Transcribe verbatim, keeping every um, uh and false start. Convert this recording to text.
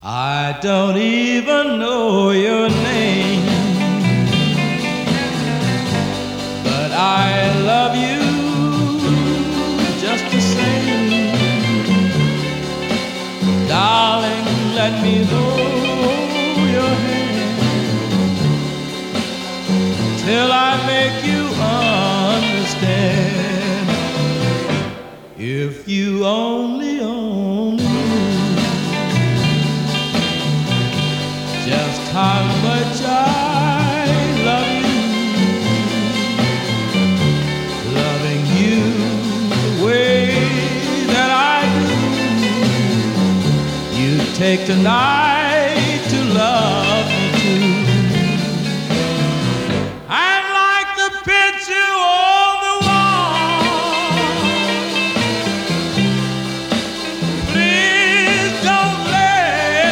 I don't even know your name, but I love you just the same. Darling, let me hold your hand till I make you understand. If you only, only knew just how much I love you, loving you the way that I do. You take tonight to love me too.